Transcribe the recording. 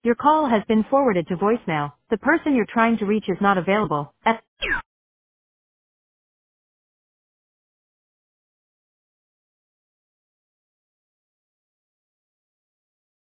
Your call has been forwarded to voicemail. The person you're trying to reach is not available.